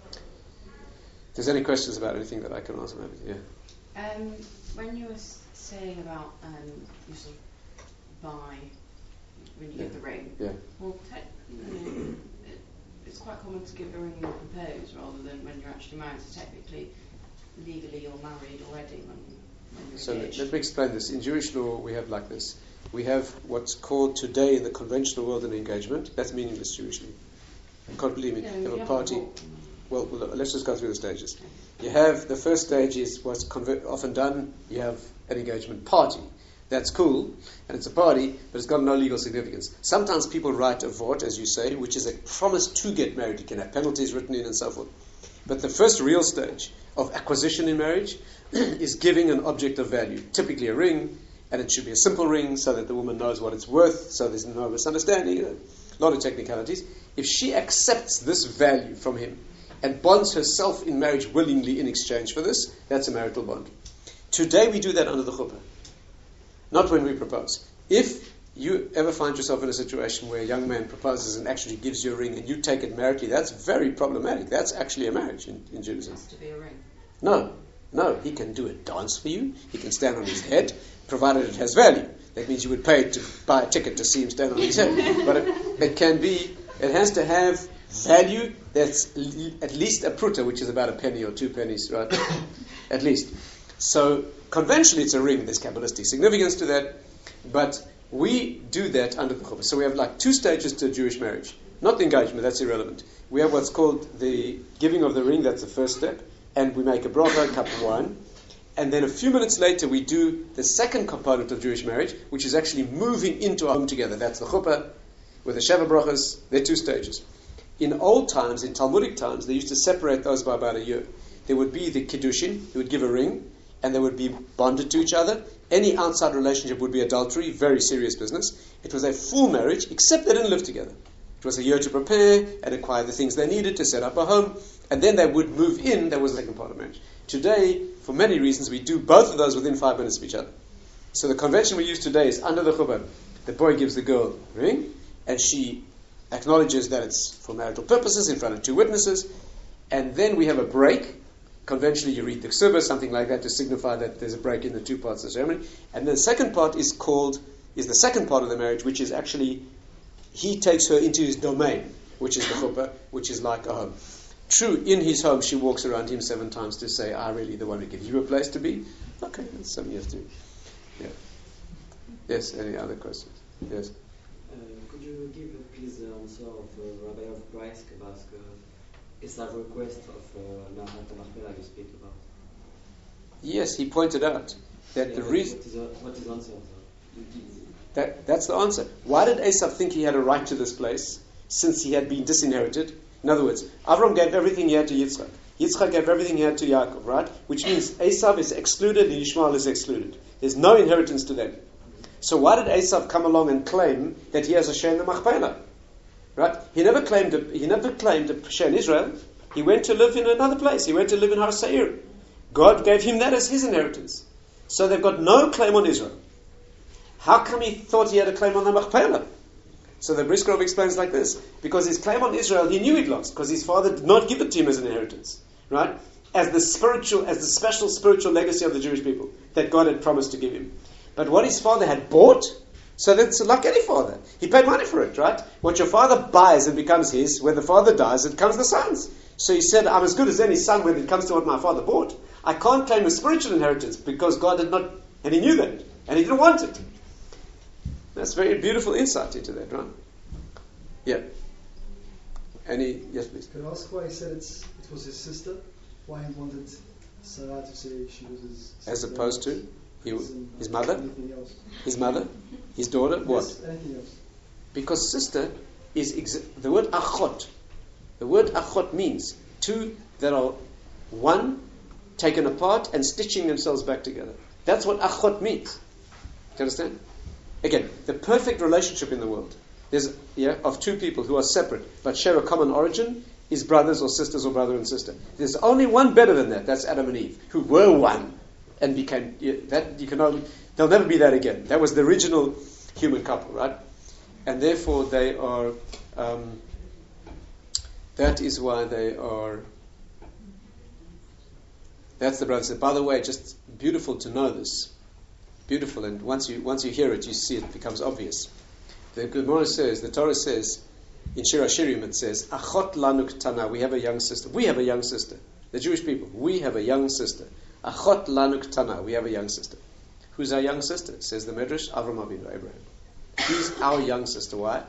If there's any questions about anything that I can answer, maybe, yeah. Um, when you were s- saying about um, you sort of buy when you Yeah. get the ring, Yeah. well, te- you know, it, it's quite common to give the ring and propose rather than when you're actually married. So technically, legally, you're married already when, when you're So let, engaged. let me explain this. In Jewish law, we have like this. We have what's called today in the conventional world an engagement. That's meaningless Jewishly. You can't believe me. Yeah, You have you a party. walk. Well, well, let's just go through the stages. You have, the first stage is what's conver- often done, you have an engagement party. That's cool, and it's a party, but it's got no legal significance. Sometimes people write a vort, as you say, which is a promise to get married. You can have penalties written in and so forth. But the first real stage of acquisition in marriage is giving an object of value, typically a ring, and it should be a simple ring so that the woman knows what it's worth, so there's no misunderstanding, a lot of technicalities. If she accepts this value from him and bonds herself in marriage willingly in exchange for this, that's a marital bond. Today we do that under the chuppah, not when we propose. If you ever find yourself in a situation where a young man proposes and actually gives you a ring and you take it maritally, that's very problematic. That's actually a marriage in, in It Judaism. has to be a ring. No, no, he can do a dance for you. He can stand on his head, provided it has value. That means you would pay to buy a ticket to see him stand on his head. But it, it can be, it has to have value that's l- at least a pruta, which is about a penny or two pennies, right? At least. So conventionally it's a ring. There's Kabbalistic significance to that. But we do that under the chuppah. So we have like two stages to a Jewish marriage. Not the engagement, that's irrelevant. We have what's called the giving of the ring, that's the first step. And we make a bracha, a cup of wine. And then a few minutes later we do the second component of Jewish marriage, which is actually moving into our home together. That's the chuppah with the Sheva brachas. There are two stages. In old times, in Talmudic times, they used to separate those by about a year. There would be the kiddushin, who would give a ring, and they would be bonded to each other. Any outside relationship would be adultery, very serious business. It was a full marriage, except they didn't live together. It was a year to prepare and acquire the things they needed to set up a home, and then they would move in. That was the second part of marriage. Today, for many reasons, we do both of those within five minutes of each other. So the convention we use today is under the chuppah. The boy gives the girl a ring, and she acknowledges that it's for marital purposes in front of two witnesses, and then we have a break. Conventionally, you read the ksubah, something like that, to signify that there's a break in the two parts of the ceremony. And the second part is called, is the second part of the marriage, which is actually, he takes her into his domain, which is the chuppah, which is like a home. True, in his home, she walks around him seven times to say, "I really the one who gives you a place to be." Okay, that's something you have to do. Yeah. Yes, any other questions? Yes. Uh, could you give uh, please the answer of uh, Rabbi of Braisk about uh, Esav's request of uh, Mahat Machpelah you speak about? Yes, he pointed out that Yeah, the what- reason... What is, the, what is the answer? Sir? That, that's the answer. Why did Esav think he had a right to this place since he had been disinherited? In other words, Avram gave everything he had to Yitzchak. Yitzchak gave everything he had to Yaakov, right? Which means Esav is excluded and Yishmael is excluded. There's no inheritance to them. So why did Esav come along and claim that he has a share in the Machpelah? Right? He never claimed a, he never claimed a share in Israel. He went to live in another place. He went to live in Har Seir. God gave him that as his inheritance. So they've got no claim on Israel. How come he thought he had a claim on the Machpelah? So the Briskerov explains like this: because his claim on Israel, he knew he'd lost, because his father did not give it to him as an inheritance, right? As the spiritual, as the special spiritual legacy of the Jewish people that God had promised to give him. But what his father had bought, so that's like any father. He paid money for it, right? What your father buys and becomes his, when the father dies, it becomes the son's. So he said, I'm as good as any son when it comes to what my father bought. I can't claim a spiritual inheritance because God did not, and he knew that, and he didn't want it. That's very beautiful insight into that, right? Yeah. Any? Yes, please. Can I ask why he said it's, it was his sister? Why he wanted Sarah to say she was his sister? As opposed to he, Isn't his mother, Anything else? his mother, his daughter. What? Yes, anything else? Because sister is exa- the word achot. The word achot means two that are one taken apart and stitching themselves back together. That's what achot means. you understand? Again, the perfect relationship in the world, there's yeah, of two people who are separate but share a common origin, is brothers or sisters or brother and sister. There's only one better than that. That's Adam and Eve, who were one and became yeah, that. You can only there'll never be that again. That was the original human couple, right? And therefore they are. Um, that is why they are. That's the brothers. By the way, just beautiful to know this. Beautiful, and once you once you hear it, you see it becomes obvious. The Gemara says, the Torah says, in Shir Hashirim it says, Achot lanu ktana, we have a young sister. We have a young sister. The Jewish people, we have a young sister. Achot lanu ktana, we have a young sister. Who's our young sister? Says the Medrash, Avram Avinu, Abraham. He's our young sister. Why?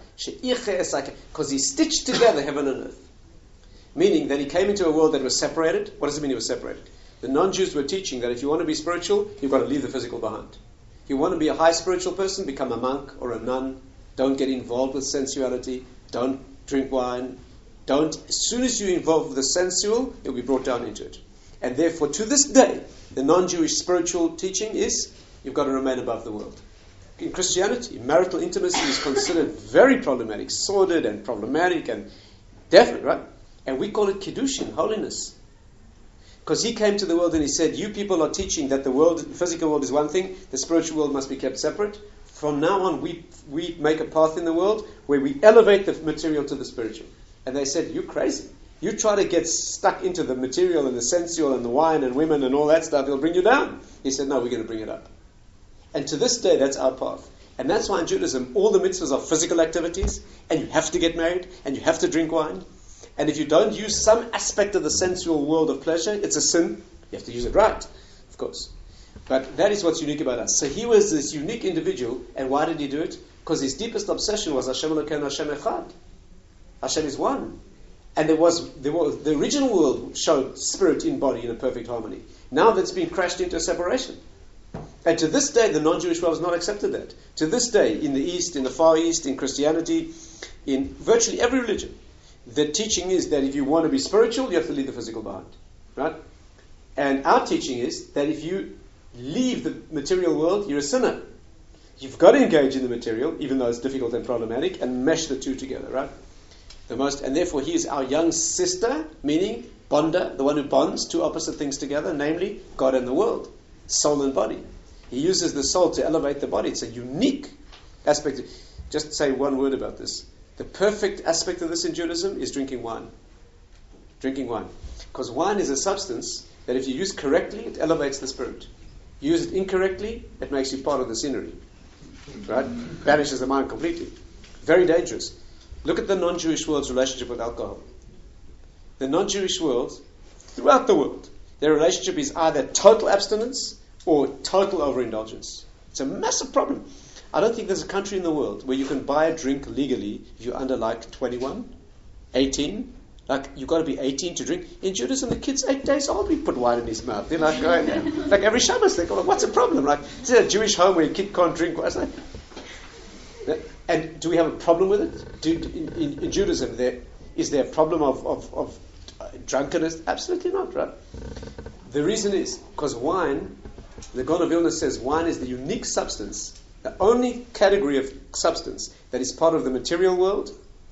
Because he stitched together heaven and earth. Meaning that he came into a world that was separated. What does it mean he was separated? The non-Jews were teaching that if you want to be spiritual, you've got to leave the physical behind. If you want to be a high spiritual person, become a monk or a nun. Don't get involved with sensuality. Don't drink wine. Don't. As soon as you involve with the sensual, you'll be brought down into it. And therefore, to this day, the non-Jewish spiritual teaching is you've got to remain above the world. In Christianity, marital intimacy is considered very problematic, sordid and problematic and definite, right? And we call it Kiddushin, holiness. Because he came to the world and he said, you people are teaching that the world, the physical world is one thing, the spiritual world must be kept separate. From now on, we we make a path in the world where we elevate the material to the spiritual. And they said, you're crazy. You try to get stuck into the material and the sensual and the wine and women and all that stuff, it'll bring you down. He said, no, we're going to bring it up. And to this day, that's our path. And that's why in Judaism, all the mitzvahs are physical activities, and you have to get married, and you have to drink wine. And if you don't use some aspect of the sensual world of pleasure, it's a sin. You have to use it right, of course. But that is what's unique about us. So he was this unique individual, and why did he do it? Because his deepest obsession was Hashem Elokeinu, Hashem Echad. Hashem is one. And there was, there was the original world showed spirit in body in a perfect harmony. Now that's been crashed into a separation. And to this day, the non-Jewish world has not accepted that. To this day, in the East, in the Far East, in Christianity, in virtually every religion, the teaching is that if you want to be spiritual, you have to leave the physical behind. Right? And our teaching is that if you leave the material world, you're a sinner. You've got to engage in the material, even though it's difficult and problematic, and mesh the two together, right? The most, and therefore he is our young sister, meaning bonder, the one who bonds two opposite things together, namely God and the world, soul and body. He uses the soul to elevate the body. It's a unique aspect. Just say one word about this. The perfect aspect of this in Judaism is drinking wine. Drinking wine. Because wine is a substance that if you use correctly, it elevates the spirit. You use it incorrectly, it makes you part of the scenery. Right? Banishes the mind completely. Very dangerous. Look at the non-Jewish world's relationship with alcohol. The non-Jewish world, throughout the world, their relationship is either total abstinence or total overindulgence. It's a massive problem. I don't think there's a country in the world where you can buy a drink legally if you're under like twenty-one, eighteen. Like, you've got to be eighteen to drink. In Judaism, the kid's eight days old, we put wine in his mouth. They're like, going there. Like every Shabbos, they go, what's the problem? Like, is there a Jewish home where a kid can't drink? What's that? And do we have a problem with it? Do, in, in, in Judaism, there, is there a problem of, of, of drunkenness? Absolutely not, right? The reason is because wine, the Gaon of Vilna says, wine is the unique substance, the only category of substance that is part of the material world,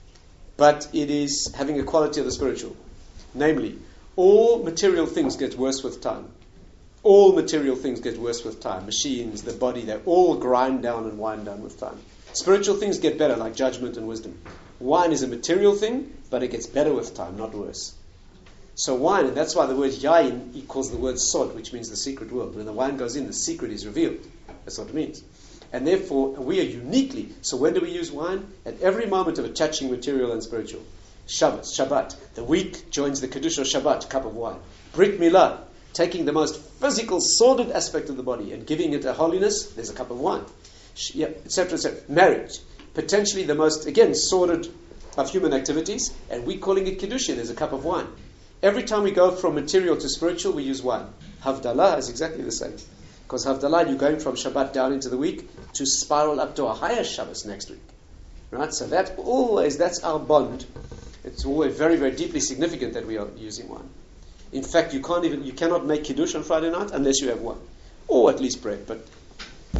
but it is having a quality of the spiritual. Namely, all material things get worse with time. All material things get worse with time. Machines, the body, they all grind down and wind down with time. Spiritual things get better, like judgment and wisdom. Wine is a material thing, but it gets better with time, not worse. So wine, and that's why the word yain equals the word sod, which means the secret world. When the wine goes in, the secret is revealed. That's what it means. And therefore, we are uniquely, so when do we use wine? At every moment of attaching material and spiritual. Shabbat, Shabbat. The week joins the Kiddush of Shabbat, cup of wine. Brit Milah, taking the most physical, sordid aspect of the body and giving it a holiness, there's a cup of wine. Yeah, et cetera, et cetera. Marriage, potentially the most, again, sordid of human activities, and we're calling it Kiddushin, there's a cup of wine. Every time we go from material to spiritual, we use wine. Havdalah is exactly the same. Because Havdalah, you're going from Shabbat down into the week to spiral up to a higher Shabbos next week. Right? So that always, that's our bond. It's always very, very deeply significant that we are using wine. In fact, you can't even, you cannot make Kiddush on Friday night unless you have wine. Or at least bread, but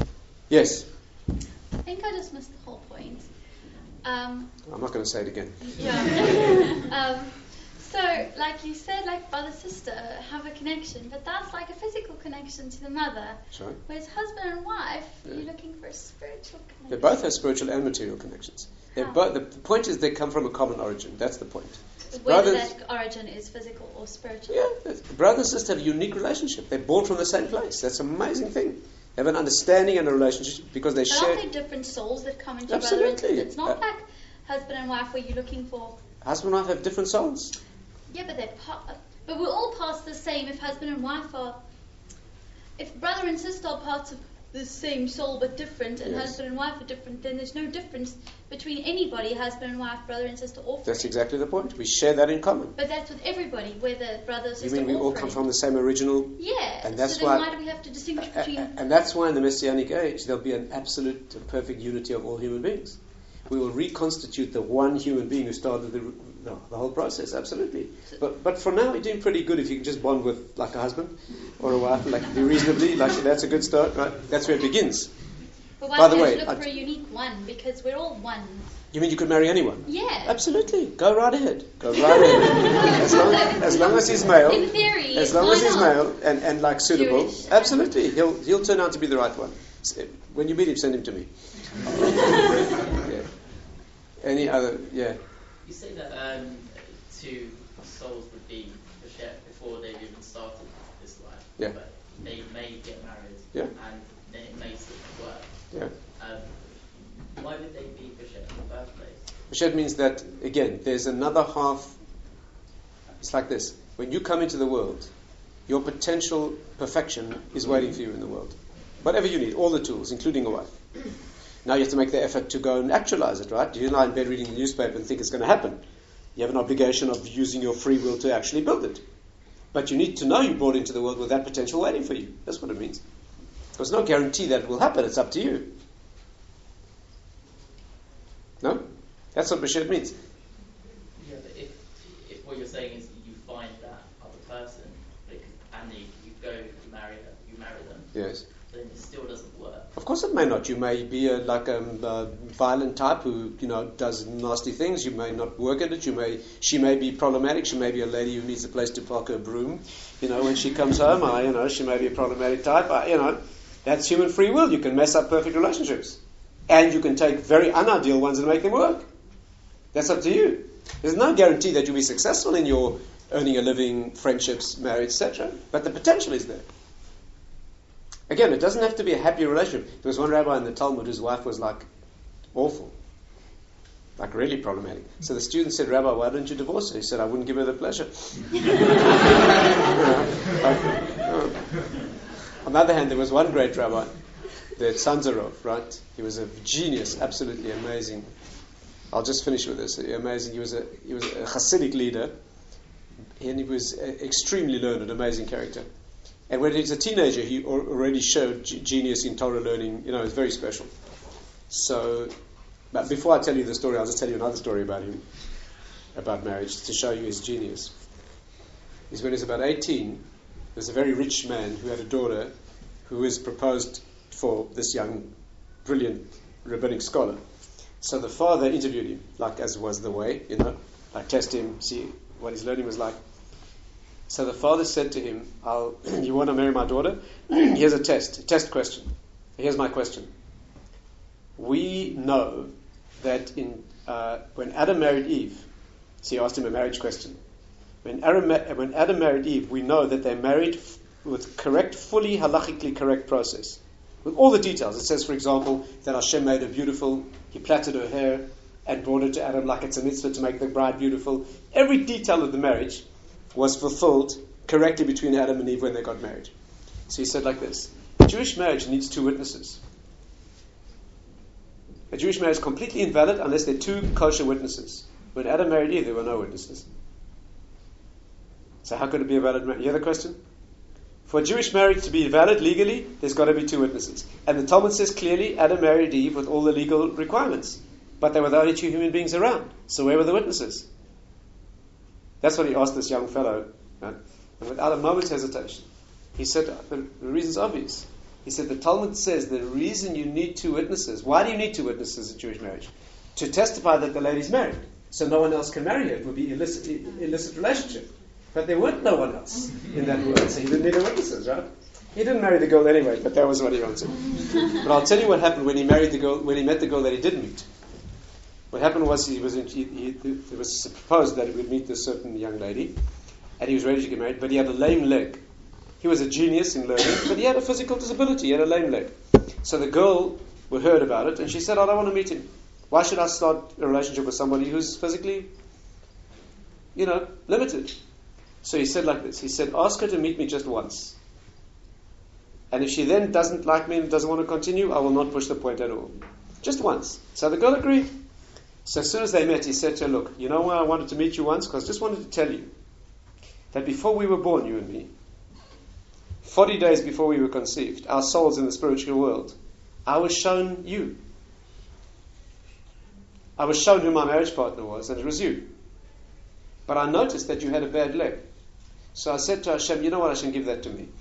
Yes. I think I just missed the whole point. Um, I'm not going to say it again. yeah. um, so, like you said, like brother sister have a connection, but that's like a physical connection to the mother. Sorry? Whereas husband and wife, Yeah. you're looking for a spiritual connection. They both have spiritual and material connections. They're How? both, the point is they come from a common origin. That's the point. Whether brothers- that origin is physical or spiritual. Yeah, the brother and sister have a unique relationship. They're born from the same place. That's an amazing thing. They have an understanding and a relationship because they But share. aren't there different souls that come into brother and Absolutely. sister? It's not Uh, like husband and wife where you're looking for. Husband and wife have different souls. Yeah, but they're pa- but we're all parts the same. If husband and wife are, if brother and sister are parts of the same soul but different, and Yes. husband and wife are different, then there's no difference between anybody, husband and wife, brother and sister, or That's friend. exactly the point. We share that in common. But that's with everybody, whether brother, You sister, mean we or all friend. come from the same original? Yeah. And that's so then why- why do we have to distinguish A- between? a- And that's why in the Messianic age there'll be an absolute and perfect unity of all human beings. We will reconstitute the one human being who started the, the, the whole process, absolutely. But but for now, you're doing pretty good if you can just bond with like a husband or a wife, like reasonably, like that's a good start, right? That's where it begins. But why By the don't way, you look I- for a unique one? Because we're all one. You mean you could marry anyone? Yeah. Absolutely. Go right ahead. Go right ahead. As long as, long as he's male. In theory, As long why as he's not? male and, and like suitable, Jewish. absolutely, he'll he'll turn out to be the right one. S- When you meet him, send him to me. Yeah. Any other? Yeah. You say that um, two souls would be Hashem before they've even started this life. Yeah. But they may get married. Yeah. And then it may still work. Yeah. Um, why would they be Hashem in the first place? Hashed means that again, there's another half. It's like this: when you come into the world, your potential perfection is waiting for you in the world. Whatever you need, all the tools, including a wife. Now you have to make the effort to go and actualize it, right? You lie in bed reading the newspaper and think it's going to happen. You have an obligation of using your free will to actually build it. But you need to know you brought into the world with that potential waiting for you. That's what it means. There's no guarantee that it will happen. It's up to you. No? That's what Bashir means. Yeah, but if, if what you're saying is you find that other person, because, and you, you go, you marry her, you marry them, Yes. then it still doesn't work. Of course it may not. You may be a, like a, a violent type who, you know, does nasty things. You may not work at it. You may, she may be problematic. She may be a lady who needs a place to park her broom. You know, when she comes home, I, you know, she may be a problematic type. I, you know, that's human free will. You can mess up perfect relationships. And you can take very unideal ones and make them work. That's up to you. There's no guarantee that you'll be successful in your earning a living, friendships, marriage, et cetera. But the potential is there. Again, it doesn't have to be a happy relationship. There was one rabbi in the Talmud whose wife was like awful, like really problematic. So the student said, "Rabbi, why don't you divorce her?" He said, "I wouldn't give her the pleasure." On the other hand, there was one great rabbi, the Tzanzarov, right? He was a genius, absolutely amazing. I'll just finish with this. Amazing. He was a he was a Hasidic leader, and he was a, extremely learned, amazing character. And when he was a teenager, he al- already showed g- genius in Torah learning. You know, it's very special. So, but before I tell you the story, I'll just tell you another story about him, about marriage, to show you his genius. Is when he was about eighteen, there was a very rich man who had a daughter who was proposed for this young, brilliant rabbinic scholar. So the father interviewed him, like as was the way, you know, like test him, see what his learning was like. So the father said to him, I'll, you want to marry my daughter? Here's a test, a test question. Here's my question. We know that in uh, when Adam married Eve, so he asked him a marriage question. When Adam, when Adam married Eve, we know that they married f- with correct, fully halachically correct process. With all the details. It says, for example, that Hashem made her beautiful, he plaited her hair and brought her to Adam like it's a mitzvah to make the bride beautiful. Every detail of the marriage was fulfilled correctly between Adam and Eve when they got married. So he said like this, Jewish marriage needs two witnesses. A Jewish marriage is completely invalid unless there are two kosher witnesses. When Adam married Eve, there were no witnesses. So how could it be a valid marriage? You hear the question? For a Jewish marriage to be valid legally, there's got to be two witnesses. And the Talmud says clearly, Adam married Eve with all the legal requirements. But they were the only two human beings around. So where were the witnesses? That's what he asked this young fellow. Right? And without a moment's hesitation, he said, the, the reason's obvious. He said the Talmud says the reason you need two witnesses. Why do you need two witnesses in Jewish marriage? To testify that the lady's married, so no one else can marry her. It would be illicit, illicit relationship. But there weren't no one else in that world, so he didn't need the witnesses, right? He didn't marry the girl anyway, but that was what he wanted. But I'll tell you what happened when he married the girl, when he met the girl that he did meet. What happened was he was in, he, he, it was proposed that he would meet this certain young lady, and he was ready to get married, but he had a lame leg. He was a genius in learning, but he had a physical disability. He had a lame leg. So the girl heard about it, and she said, I don't want to meet him. Why should I start a relationship with somebody who's physically, you know, limited? So he said like this. He said, ask her to meet me just once. And if she then doesn't like me and doesn't want to continue, I will not push the point at all. Just once. So the girl agreed. So as soon as they met, he said to her, look, you know why I wanted to meet you once? Because I just wanted to tell you that before we were born, you and me, forty days before we were conceived, our souls in the spiritual world, I was shown you. I was shown who my marriage partner was, and it was you. But I noticed that you had a bad leg. So I said to Hashem, you know what, Hashem, give that to me.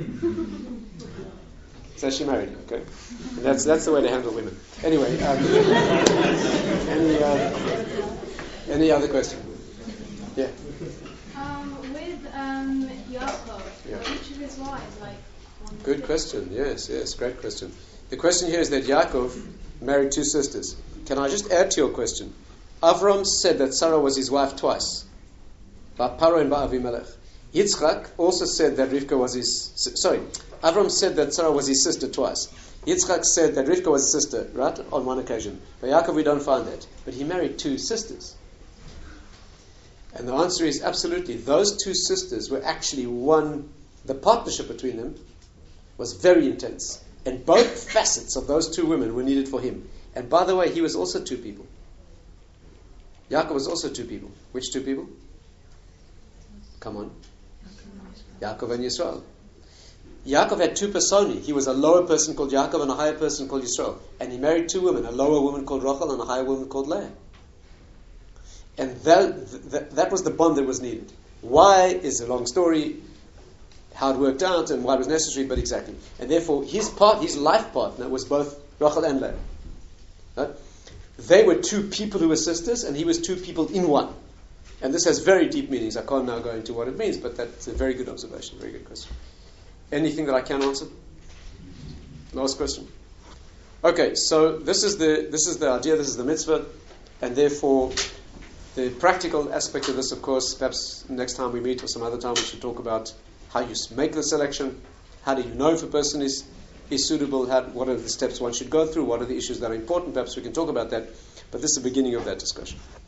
So she married him, okay? And that's that's the way to handle women. Anyway, um, any, uh, any other question? Yeah. Um, with um, Yaakov, Yeah. were each of his wives like one Good sister? question. Yes, yes, great question. The question here is that Yaakov married two sisters. Can I just add to your question? Avram said that Sarah was his wife twice, by Paro and by Avimelech. Yitzchak also said that Rivka was his... Sorry, Avram said that Sarah was his sister twice. Yitzchak said that Rivka was his sister, right, on one occasion. By Yaakov we don't find that. But he married two sisters. And the answer is absolutely. Those two sisters were actually one... The partnership between them was very intense. And both facets of those two women were needed for him. And by the way, he was also two people. Yaakov was also two people. Which two people? Come on. Yaakov and Yisrael. Yaakov had two personae. He was a lower person called Yaakov and a higher person called Yisrael. And he married two women, a lower woman called Rachel and a higher woman called Leah. And that, that, that was the bond that was needed. Why is a long story, how it worked out and why it was necessary, but exactly. And therefore, his part, his life partner was both Rachel and Leah. Right? They were two people who were sisters, and he was two people in one. And this has very deep meanings. I can't now go into what it means, but that's a very good observation, very good question. Anything that I can answer? Last question. Okay, so this is the this is the idea, this is the mitzvah, and therefore the practical aspect of this, of course, perhaps next time we meet or some other time we should talk about how you make the selection, how do you know if a person is, is suitable, how, what are the steps one should go through, what are the issues that are important, perhaps we can talk about that, but this is the beginning of that discussion.